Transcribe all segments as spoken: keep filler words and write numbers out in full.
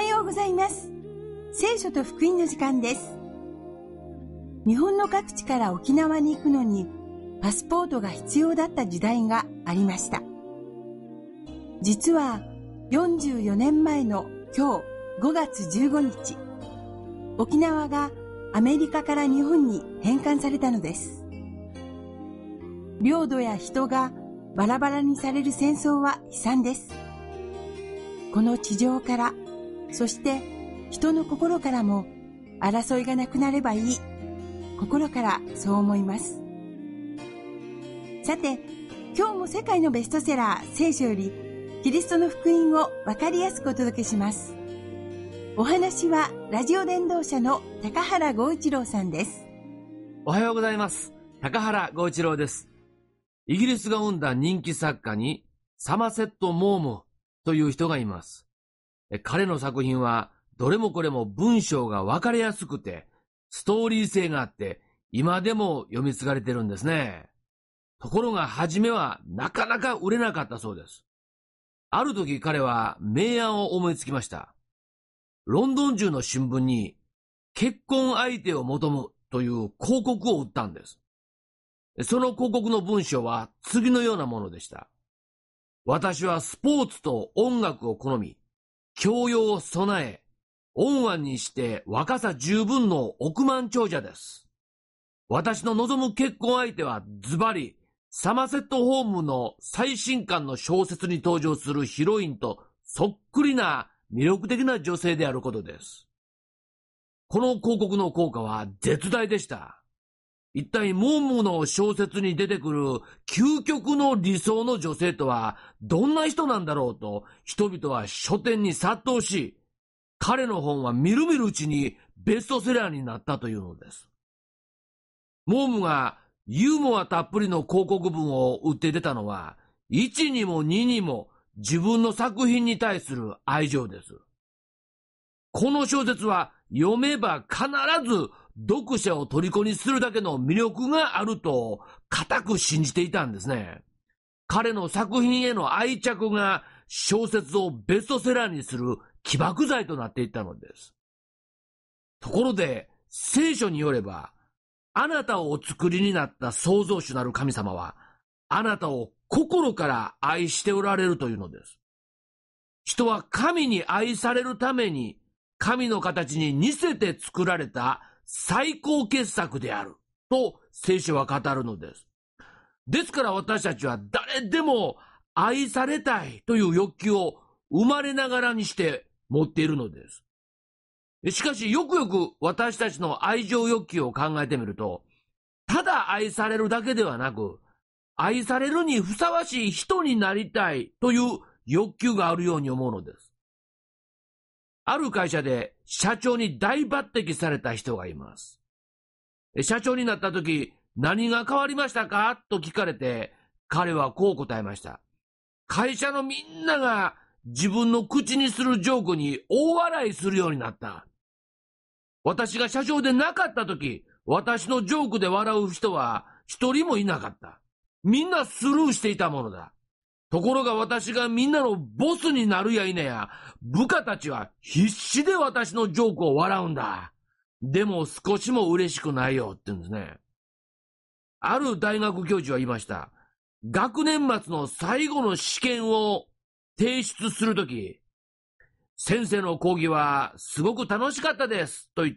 ようございます。聖書と福音の時間です。日本の各地から沖縄に行くのにパスポートが必要だった時代がありました。実はよんじゅうよねんまえの今日ごがつじゅうごにち、沖縄がアメリカから日本に返還されたのです。領土や人がバラバラにされる戦争は悲惨です。この地上から、そして人の心からも争いがなくなればいい。心からそう思います。さて、今日も世界のベストセラー聖書よりキリストの福音をわかりやすくお届けします。お話はラジオ伝道者の高原剛一郎さんです。 おはようございます。高原剛一郎です。イギリスが生んだ人気作家にサマセット・モームという人がいます。彼の作品はどれもこれも文章がわかりやすくてストーリー性があって今でも読み継がれてるんですね。ところが初めはなかなか売れなかったそうです。ある時彼は名案を思いつきました。ロンドン中の新聞に結婚相手を求むという広告を売ったんです。その広告の文章は次のようなものでした。私はスポーツと音楽を好み、教養を備え、温安にして若さ十分の億万長者です。私の望む結婚相手はズバリ、サマセット・ホームの最新刊の小説に登場するヒロインとそっくりな魅力的な女性であることです。この広告の効果は絶大でした。一体モームの小説に出てくる究極の理想の女性とはどんな人なんだろうと人々は書店に殺到し、彼の本はみるみるうちにベストセラーになったというのです。モームがユーモアたっぷりの広告文を売って出たのは、いちにもににも自分の作品に対する愛情です。この小説は読めば必ず読者を虜にするだけの魅力があると固く信じていたんですね。彼の作品への愛着が小説をベストセラーにする起爆剤となっていったのです。ところで聖書によれば、あなたをお作りになった創造主なる神様はあなたを心から愛しておられるというのです。人は神に愛されるために神の形に似せて作られた最高傑作であると聖書は語るのです。ですから私たちは誰でも愛されたいという欲求を生まれながらにして持っているのです。しかしよくよく私たちの愛情欲求を考えてみると、ただ愛されるだけではなく、愛されるにふさわしい人になりたいという欲求があるように思うのです。ある会社で社長に大抜擢された人がいます。社長になった時、何が変わりましたかと聞かれて、彼はこう答えました。会社のみんなが自分の口にするジョークに大笑いするようになった。私が社長でなかった時、私のジョークで笑う人は一人もいなかった。みんなスルーしていたものだ。ところが私がみんなのボスになるや否や、部下たちは必死で私のジョークを笑うんだ。でも少しも嬉しくないよって言うんですね。ある大学教授は言いました。学年末の最後の試験を提出するとき、先生の講義はすごく楽しかったですと言って、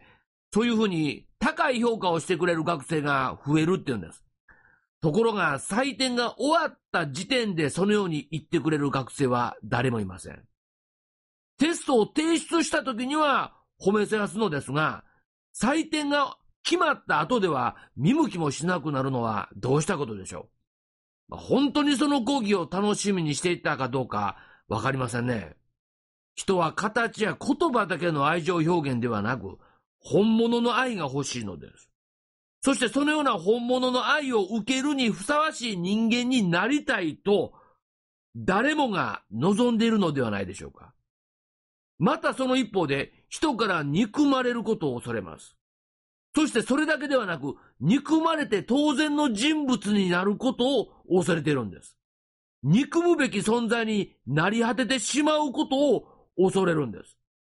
そういうふうに高い評価をしてくれる学生が増えるって言うんです。ところが採点が終わった時点でそのように言ってくれる学生は誰もいません。テストを提出した時には褒めせやすのですが、採点が決まった後では見向きもしなくなるのはどうしたことでしょう。本当にその講義を楽しみにしていたかどうかわかりませんね。人は形や言葉だけの愛情表現ではなく、本物の愛が欲しいのです。そしてそのような本物の愛を受けるにふさわしい人間になりたいと、誰もが望んでいるのではないでしょうか。またその一方で、人から憎まれることを恐れます。そしてそれだけではなく、憎まれて当然の人物になることを恐れているんです。憎むべき存在になり果ててしまうことを恐れるんです。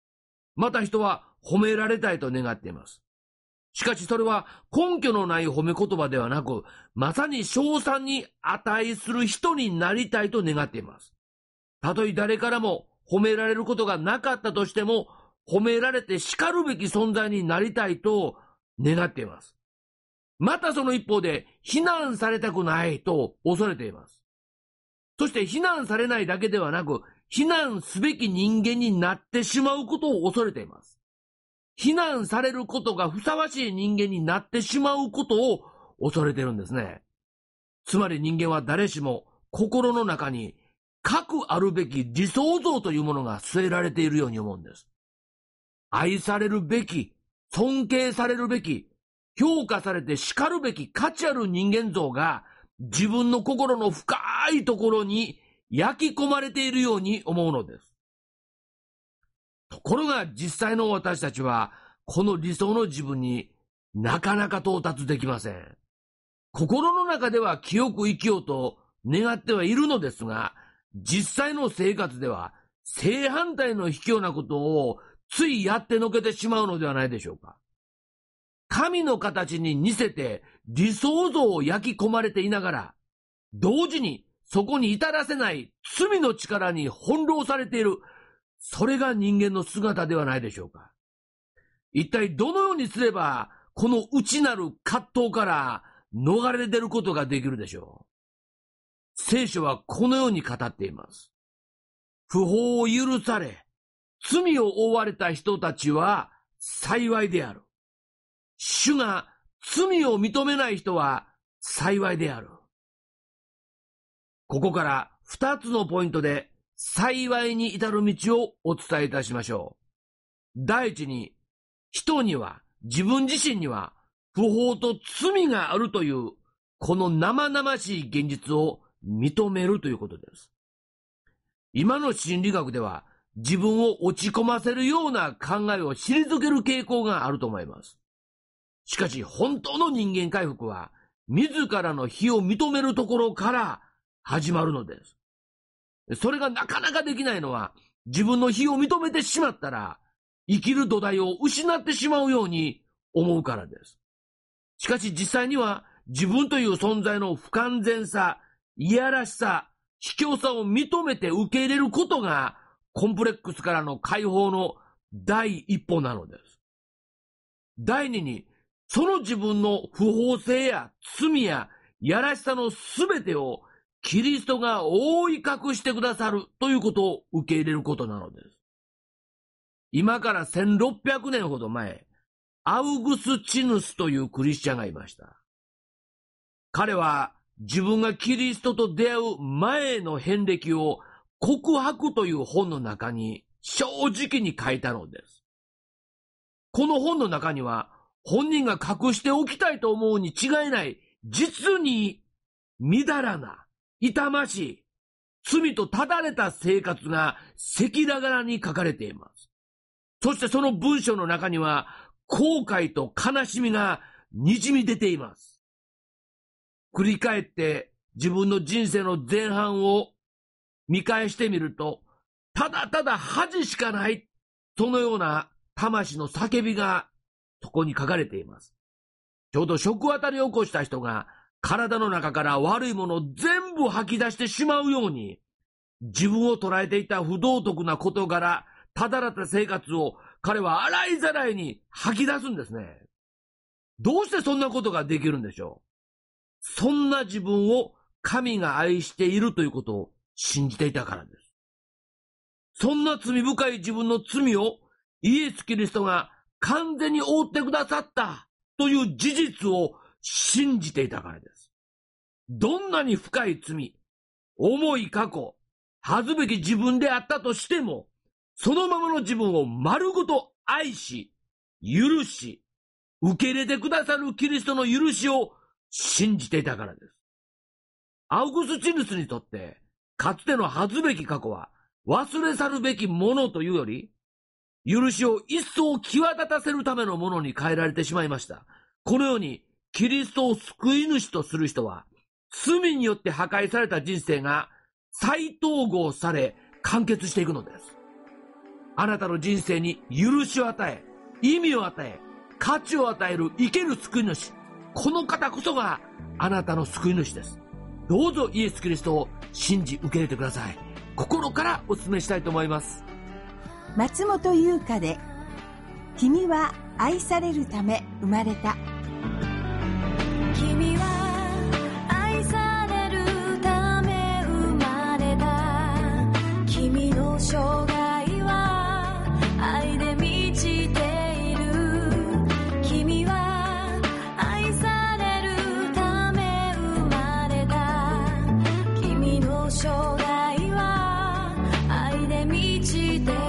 また人は褒められたいと願っています。しかしそれは根拠のない褒め言葉ではなく、まさに称賛に値する人になりたいと願っています。たとえ誰からも褒められることがなかったとしても、褒められて叱るべき存在になりたいと願っています。またその一方で、非難されたくないと恐れています。そして非難されないだけではなく、非難すべき人間になってしまうことを恐れています。非難されることがふさわしい人間になってしまうことを恐れてるんですね。つまり人間は誰しも心の中に核あるべき理想像というものが据えられているように思うんです。愛されるべき、尊敬されるべき、評価されて叱るべき価値ある人間像が自分の心の深いところに焼き込まれているように思うのです。ところが実際の私たちはこの理想の自分になかなか到達できません。心の中では清く生きようと願ってはいるのですが、実際の生活では正反対の卑怯なことをついやってのけてしまうのではないでしょうか。神の形に似せて理想像を焼き込まれていながら、同時にそこに至らせない罪の力に翻弄されている、それが人間の姿ではないでしょうか。一体どのようにすればこの内なる葛藤から逃れ出ることができるでしょう。聖書はこのように語っています。不法を許され、罪を負われた人たちは幸いである。主が罪を認めない人は幸いである。ここから二つのポイントで幸いに至る道をお伝えいたしましょう。第一に、人には、自分自身には不法と罪があるというこの生々しい現実を認めるということです。今の心理学では自分を落ち込ませるような考えを退ける傾向があると思います。しかし本当の人間回復は自らの非を認めるところから始まるのです。それがなかなかできないのは、自分の非を認めてしまったら生きる土台を失ってしまうように思うからです。しかし実際には自分という存在の不完全さ、いやらしさ、卑怯さを認めて受け入れることがコンプレックスからの解放の第一歩なのです。第二に、その自分の不法性や罪ややらしさのすべてをキリストが覆い隠してくださるということを受け入れることなのです。今からせんろっぴゃくねんほど前、アウグスチヌスというクリスチャンがいました。彼は自分がキリストと出会う前の遍歴を告白という本の中に正直に書いたのです。この本の中には本人が隠しておきたいと思うに違いない、実にみだらな、痛ましい、罪とただれた生活が赤裸々に書かれています。そしてその文章の中には後悔と悲しみがにじみ出ています。振り返って自分の人生の前半を見返してみると、ただただ恥しかない、そのような魂の叫びがそこに書かれています。ちょうど食当たりを起こした人が体の中から悪いものを全部吐き出してしまうように、自分を捉えていた不道徳な事柄、ただらった生活を彼は洗いざらいに吐き出すんですね。どうしてそんなことができるんでしょう。そんな自分を神が愛しているということを信じていたからです。そんな罪深い自分の罪をイエス・キリストが完全に覆ってくださったという事実を信じていたからです。どんなに深い罪、重い過去、恥ずべき自分であったとしても、そのままの自分を丸ごと愛し、許し、受け入れてくださるキリストの許しを信じていたからです。アウグスチヌスにとって、かつての恥ずべき過去は忘れ去るべきものというより、許しを一層際立たせるためのものに変えられてしまいました。このように、キリストを救い主とする人は、罪によって破壊された人生が再統合され完結していくのです。 あなたの人生に許しを与え、意味を与え、価値を与える生ける救い主。この方こそがあなたの救い主です。どうぞイエス・キリストを信じ受け入れてください。心からお勧めしたいと思います。 松本優香で、君は愛されるため生まれた。 君は愛されるため生まれた。君の生涯は愛で満ちている。君は愛されるため生まれた。君の生涯は愛で満ちている。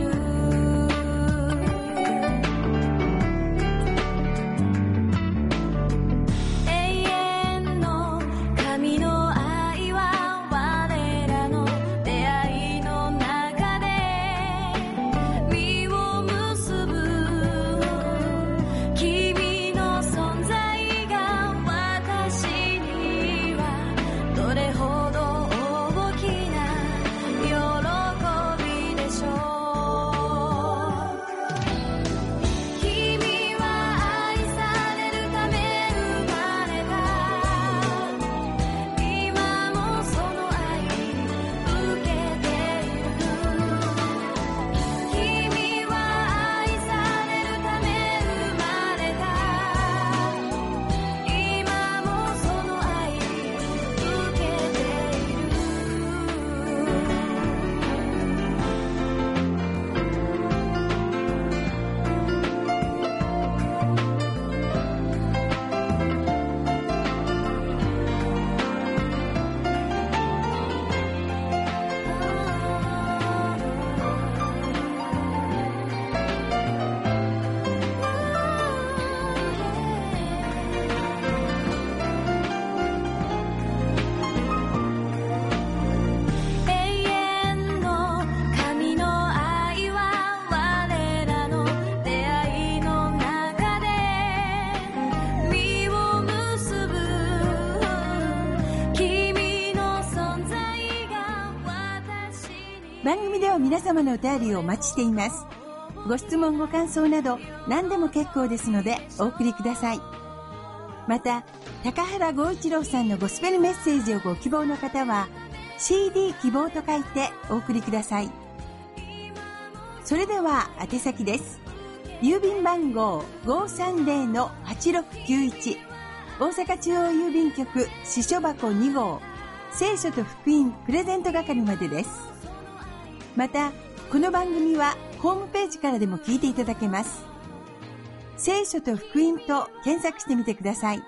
番組では皆様のお便りをお待ちしています。ご質問ご感想など何でも結構ですのでお送りください。また高原剛一郎さんのゴスペルメッセージをご希望の方は シーディー 希望と書いてお送りください。それでは宛先です。郵便番号 ごーさんぜろ はちろくきゅういち 大阪中央郵便局支所箱に号聖書と福音プレゼント係までです。またこの番組はホームページからでも聞いていただけます。聖書と福音と検索してみてください。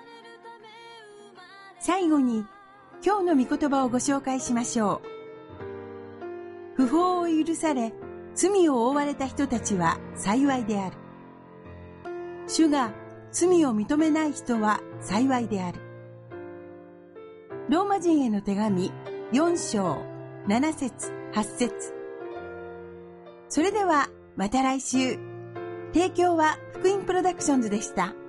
最後に今日の御言葉をご紹介しましょう。不法を許され罪を覆われた人たちは幸いである。主が罪を認めない人は幸いである。ローマ人への手紙よん章なな節はち節。それではまた来週。提供は福音プロダクションズでした。